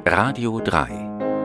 Radio 3.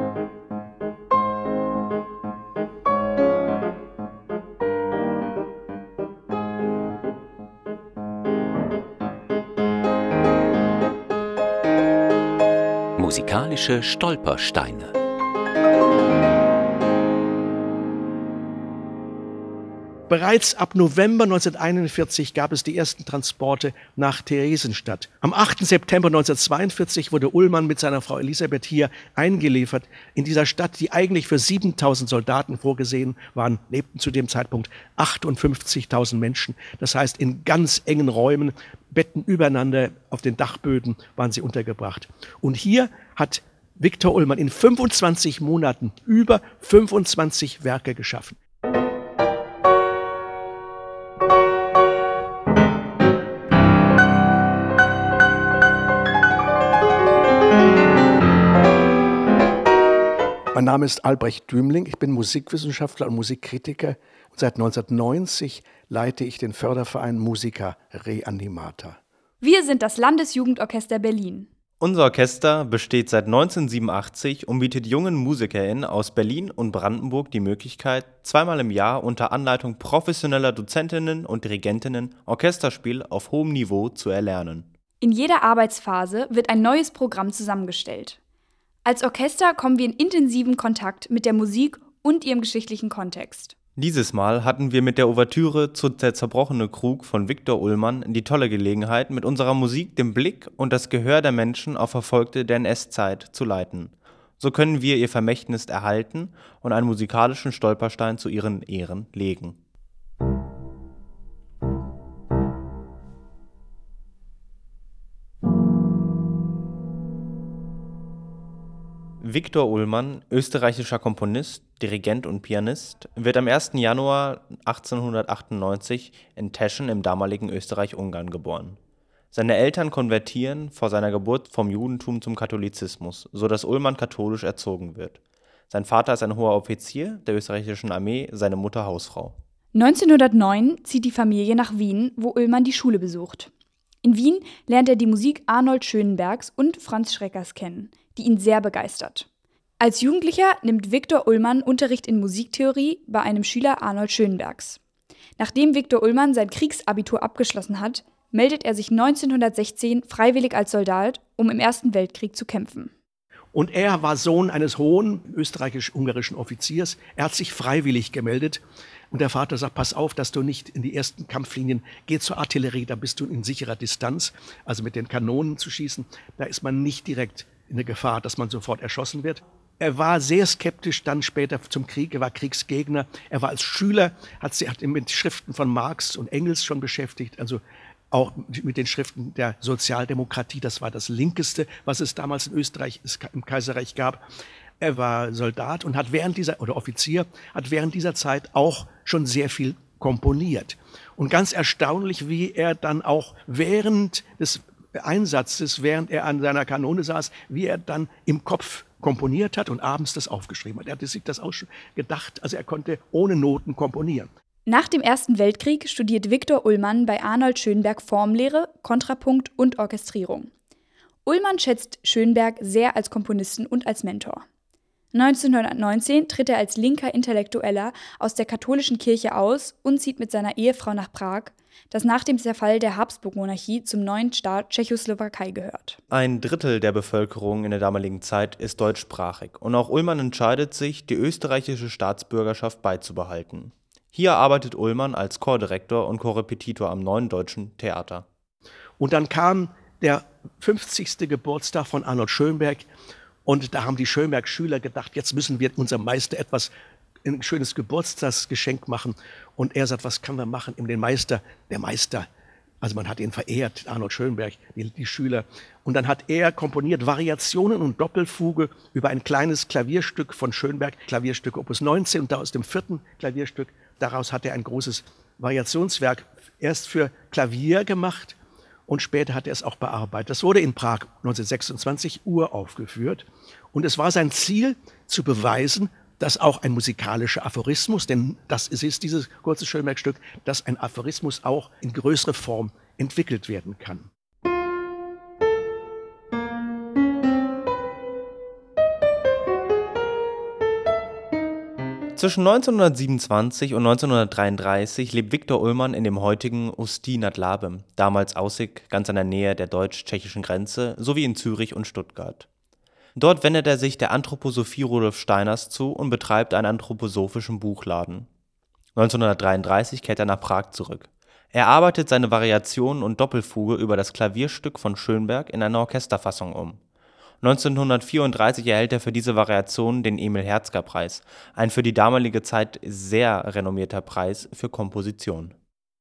Musikalische Stolpersteine. Bereits ab November 1941 gab es die ersten Transporte nach Theresienstadt. Am 8. September 1942 wurde Ullmann mit seiner Frau Elisabeth hier eingeliefert. In dieser Stadt, die eigentlich für 7.000 Soldaten vorgesehen waren, lebten zu dem Zeitpunkt 58.000 Menschen. Das heißt, in ganz engen Räumen, Betten übereinander, auf den Dachböden waren sie untergebracht. Und hier hat Viktor Ullmann in 25 Monaten über 25 Werke geschaffen. Mein Name ist Albrecht Dümling, ich bin Musikwissenschaftler und Musikkritiker und seit 1990 leite ich den Förderverein Musica Reanimata. Wir sind das Landesjugendorchester Berlin. Unser Orchester besteht seit 1987 und bietet jungen MusikerInnen aus Berlin und Brandenburg die Möglichkeit, zweimal im Jahr unter Anleitung professioneller Dozentinnen und Dirigentinnen Orchesterspiel auf hohem Niveau zu erlernen. In jeder Arbeitsphase wird ein neues Programm zusammengestellt. Als Orchester kommen wir in intensiven Kontakt mit der Musik und ihrem geschichtlichen Kontext. Dieses Mal hatten wir mit der Ouvertüre zu Der zerbrochene Krug von Viktor Ullmann die tolle Gelegenheit, mit unserer Musik den Blick und das Gehör der Menschen auf Verfolgte der NS-Zeit zu leiten. So können wir ihr Vermächtnis erhalten und einen musikalischen Stolperstein zu ihren Ehren legen. Viktor Ullmann, österreichischer Komponist, Dirigent und Pianist, wird am 1. Januar 1898 in Teschen im damaligen Österreich-Ungarn geboren. Seine Eltern konvertieren vor seiner Geburt vom Judentum zum Katholizismus, sodass Ullmann katholisch erzogen wird. Sein Vater ist ein hoher Offizier der österreichischen Armee, seine Mutter Hausfrau. 1909 zieht die Familie nach Wien, wo Ullmann die Schule besucht. In Wien lernt er die Musik Arnold Schönbergs und Franz Schreckers kennen, die ihn sehr begeistert. Als Jugendlicher nimmt Viktor Ullmann Unterricht in Musiktheorie bei einem Schüler Arnold Schönbergs. Nachdem Viktor Ullmann sein Kriegsabitur abgeschlossen hat, meldet er sich 1916 freiwillig als Soldat, um im Ersten Weltkrieg zu kämpfen. Und er war Sohn eines hohen österreichisch-ungarischen Offiziers. Er hat sich freiwillig gemeldet. Und der Vater sagt, pass auf, dass du nicht in die ersten Kampflinien, geh zur Artillerie, da bist du in sicherer Distanz, also mit den Kanonen zu schießen. Da ist man nicht direkt in der Gefahr, dass man sofort erschossen wird. Er war sehr skeptisch dann später zum Krieg, er war Kriegsgegner. Er war als Schüler, hat ihn mit Schriften von Marx und Engels schon beschäftigt, also auch mit den Schriften der Sozialdemokratie. Das war das Linkeste, was es damals in Österreich im Kaiserreich gab. Er war Soldat und Offizier, hat während dieser Zeit auch schon sehr viel komponiert. Und ganz erstaunlich, wie er dann auch während des Einsatzes, während er an seiner Kanone saß, wie er dann im Kopf komponiert hat und abends das aufgeschrieben hat. Er hatte sich das auch schon gedacht, also er konnte ohne Noten komponieren. Nach dem Ersten Weltkrieg studiert Viktor Ullmann bei Arnold Schönberg Formlehre, Kontrapunkt und Orchestrierung. Ullmann schätzt Schönberg sehr als Komponisten und als Mentor. 1919 tritt er als linker Intellektueller aus der katholischen Kirche aus und zieht mit seiner Ehefrau nach Prag, das nach dem Zerfall der Habsburg-Monarchie zum neuen Staat Tschechoslowakei gehört. Ein Drittel der Bevölkerung in der damaligen Zeit ist deutschsprachig und auch Ullmann entscheidet sich, die österreichische Staatsbürgerschaft beizubehalten. Hier arbeitet Ullmann als Chordirektor und Chorrepetitor am Neuen Deutschen Theater. Und dann kam der 50. Geburtstag von Arnold Schönberg und da haben die Schönberg-Schüler gedacht, jetzt müssen wir unserem Meister ein schönes Geburtstagsgeschenk machen. Und er sagt, was können wir machen? Der Meister, also man hat ihn verehrt, Arnold Schönberg, die Schüler. Und dann hat er komponiert Variationen und Doppelfuge über ein kleines Klavierstück von Schönberg, Klavierstück Opus 19, und aus dem 4. Klavierstück, daraus hat er ein großes Variationswerk erst für Klavier gemacht und später hat er es auch bearbeitet. Das wurde in Prag 1926 uraufgeführt. Und es war sein Ziel, zu beweisen, dass auch ein musikalischer Aphorismus, denn das ist dieses kurze Schönberg-Stück, dass ein Aphorismus auch in größere Form entwickelt werden kann. Zwischen 1927 und 1933 lebt Viktor Ullmann in dem heutigen Ústí nad Labem, damals Aussig, ganz in der Nähe der deutsch-tschechischen Grenze, sowie in Zürich und Stuttgart. Dort wendet er sich der Anthroposophie Rudolf Steiners zu und betreibt einen anthroposophischen Buchladen. 1933 kehrt er nach Prag zurück. Er arbeitet seine Variationen und Doppelfuge über das Klavierstück von Schönberg in eine Orchesterfassung um. 1934 erhält er für diese Variation den Emil-Herzger-Preis, ein für die damalige Zeit sehr renommierter Preis für Komposition.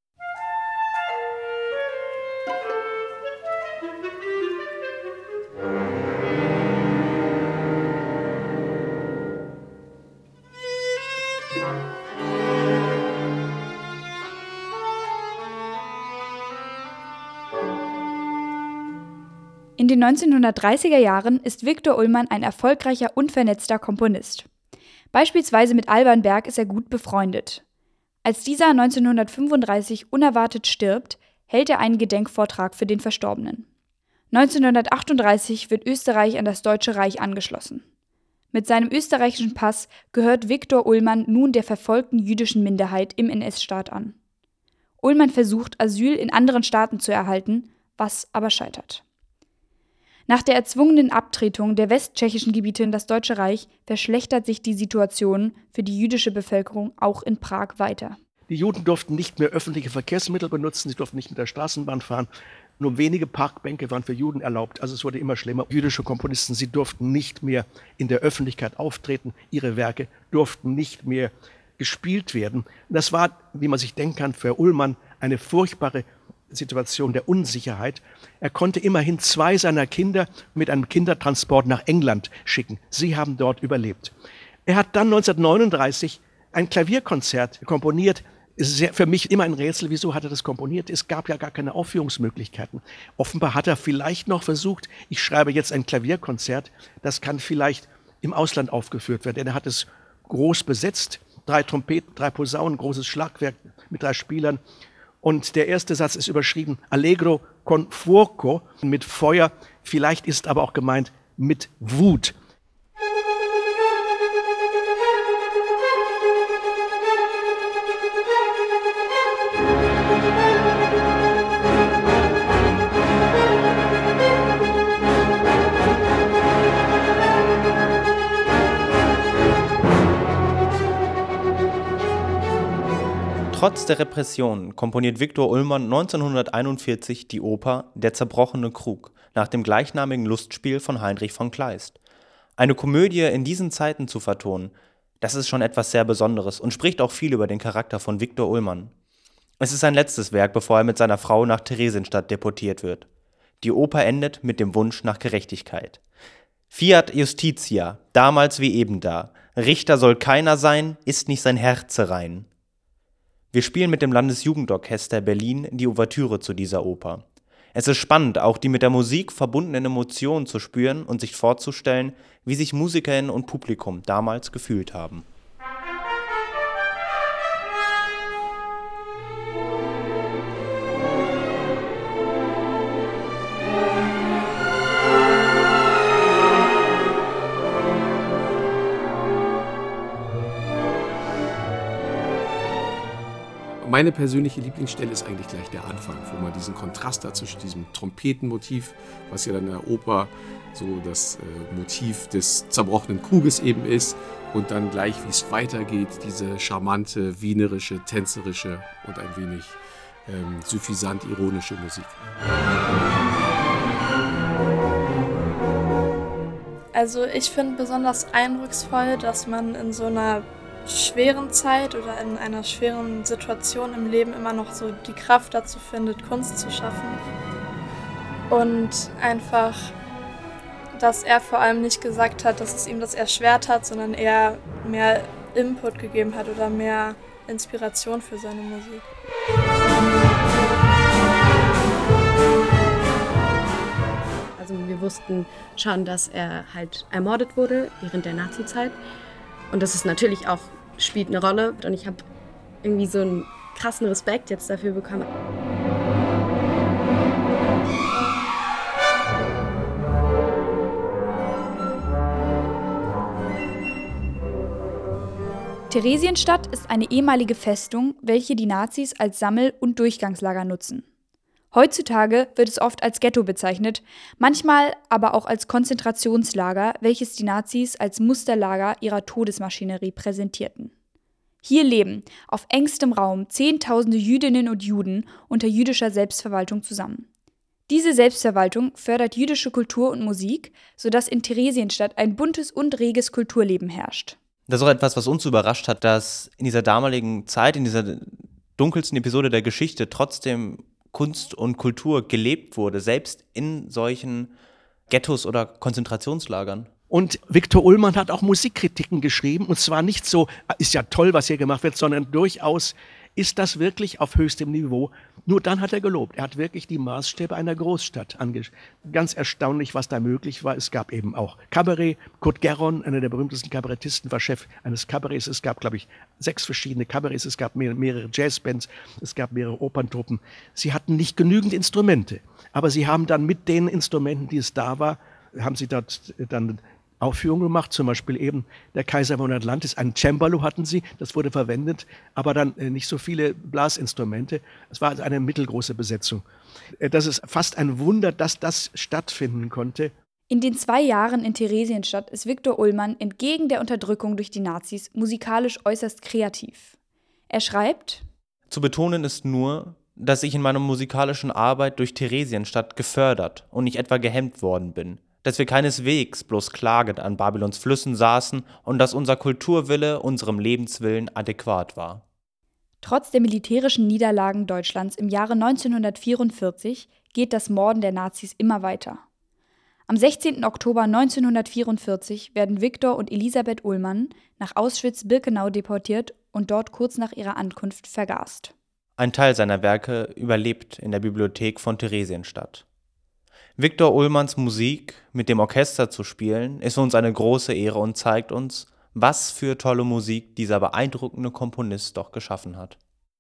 In den 1930er Jahren ist Viktor Ullmann ein erfolgreicher und vernetzter Komponist. Beispielsweise mit Alban Berg ist er gut befreundet. Als dieser 1935 unerwartet stirbt, hält er einen Gedenkvortrag für den Verstorbenen. 1938 wird Österreich an das Deutsche Reich angeschlossen. Mit seinem österreichischen Pass gehört Viktor Ullmann nun der verfolgten jüdischen Minderheit im NS-Staat an. Ullmann versucht, Asyl in anderen Staaten zu erhalten, was aber scheitert. Nach der erzwungenen Abtretung der westtschechischen Gebiete in das Deutsche Reich verschlechtert sich die Situation für die jüdische Bevölkerung auch in Prag weiter. Die Juden durften nicht mehr öffentliche Verkehrsmittel benutzen, sie durften nicht mit der Straßenbahn fahren. Nur wenige Parkbänke waren für Juden erlaubt, also es wurde immer schlimmer. Jüdische Komponisten, sie durften nicht mehr in der Öffentlichkeit auftreten, ihre Werke durften nicht mehr gespielt werden. Das war, wie man sich denken kann, für Ullmann eine furchtbare Situation der Unsicherheit. Er konnte immerhin 2 seiner Kinder mit einem Kindertransport nach England schicken. Sie haben dort überlebt. Er hat dann 1939 ein Klavierkonzert komponiert. Es ist für mich immer ein Rätsel, wieso hat er das komponiert? Es gab ja gar keine Aufführungsmöglichkeiten. Offenbar hat er vielleicht noch versucht, ich schreibe jetzt ein Klavierkonzert, das kann vielleicht im Ausland aufgeführt werden. Denn er hat es groß besetzt, 3 Trompeten, 3 Posaunen, großes Schlagwerk mit 3 Spielern. Und der erste Satz ist überschrieben, Allegro con fuoco, mit Feuer, vielleicht ist aber auch gemeint mit Wut. Trotz der Repression komponiert Viktor Ullmann 1941 die Oper Der zerbrochene Krug nach dem gleichnamigen Lustspiel von Heinrich von Kleist. Eine Komödie in diesen Zeiten zu vertonen, das ist schon etwas sehr Besonderes und spricht auch viel über den Charakter von Viktor Ullmann. Es ist sein letztes Werk, bevor er mit seiner Frau nach Theresienstadt deportiert wird. Die Oper endet mit dem Wunsch nach Gerechtigkeit. Fiat Justitia, damals wie eben da. Richter soll keiner sein, ist nicht sein Herze rein. Wir spielen mit dem Landesjugendorchester Berlin die Ouvertüre zu dieser Oper. Es ist spannend, auch die mit der Musik verbundenen Emotionen zu spüren und sich vorzustellen, wie sich MusikerInnen und Publikum damals gefühlt haben. Meine persönliche Lieblingsstelle ist eigentlich gleich der Anfang, wo man diesen Kontrast hat zwischen diesem Trompetenmotiv, was ja dann in der Oper so das Motiv des zerbrochenen Kruges eben ist, und dann gleich, wie es weitergeht, diese charmante, wienerische, tänzerische und ein wenig suffisant ironische Musik. Also ich finde besonders eindrucksvoll, dass man in so einer schweren Zeit oder in einer schweren Situation im Leben immer noch so die Kraft dazu findet, Kunst zu schaffen. Und einfach, dass er vor allem nicht gesagt hat, dass es ihm das erschwert hat, sondern eher mehr Input gegeben hat oder mehr Inspiration für seine Musik. Also wir wussten schon, dass er halt ermordet wurde während der Nazi-Zeit. Und das ist natürlich auch, spielt eine Rolle. Und ich habe irgendwie so einen krassen Respekt jetzt dafür bekommen. Theresienstadt ist eine ehemalige Festung, welche die Nazis als Sammel- und Durchgangslager nutzen. Heutzutage wird es oft als Ghetto bezeichnet, manchmal aber auch als Konzentrationslager, welches die Nazis als Musterlager ihrer Todesmaschinerie präsentierten. Hier leben auf engstem Raum Zehntausende Jüdinnen und Juden unter jüdischer Selbstverwaltung zusammen. Diese Selbstverwaltung fördert jüdische Kultur und Musik, sodass in Theresienstadt ein buntes und reges Kulturleben herrscht. Das ist auch etwas, was uns überrascht hat, dass in dieser damaligen Zeit, in dieser dunkelsten Episode der Geschichte trotzdem Kunst und Kultur gelebt wurde, selbst in solchen Ghettos oder Konzentrationslagern. Und Viktor Ullmann hat auch Musikkritiken geschrieben, und zwar nicht so, ist ja toll, was hier gemacht wird, sondern durchaus, ist das wirklich auf höchstem Niveau? Nur dann hat er gelobt. Er hat wirklich die Maßstäbe einer Großstadt angeschaut. Ganz erstaunlich, was da möglich war. Es gab eben auch Kabarett. Kurt Gerron, einer der berühmtesten Kabarettisten, war Chef eines Kabaretts. Es gab, glaube ich, 6 verschiedene Kabaretts. Es gab mehrere Jazzbands. Es gab mehrere Operntruppen. Sie hatten nicht genügend Instrumente. Aber sie haben dann mit den Instrumenten, die es da war, haben sie dort dann Aufführungen gemacht, zum Beispiel eben der Kaiser von Atlantis, ein Cembalo hatten sie, das wurde verwendet, aber dann nicht so viele Blasinstrumente. Es war also eine mittelgroße Besetzung. Das ist fast ein Wunder, dass das stattfinden konnte. In den 2 Jahren in Theresienstadt ist Viktor Ullmann entgegen der Unterdrückung durch die Nazis musikalisch äußerst kreativ. Er schreibt: Zu betonen ist nur, dass ich in meiner musikalischen Arbeit durch Theresienstadt gefördert und nicht etwa gehemmt worden bin. Dass wir keineswegs bloß klagend an Babylons Flüssen saßen und dass unser Kulturwille unserem Lebenswillen adäquat war. Trotz der militärischen Niederlagen Deutschlands im Jahre 1944 geht das Morden der Nazis immer weiter. Am 16. Oktober 1944 werden Viktor und Elisabeth Ullmann nach Auschwitz-Birkenau deportiert und dort kurz nach ihrer Ankunft vergast. Ein Teil seiner Werke überlebt in der Bibliothek von Theresienstadt. Viktor Ullmanns Musik mit dem Orchester zu spielen, ist für uns eine große Ehre und zeigt uns, was für tolle Musik dieser beeindruckende Komponist doch geschaffen hat.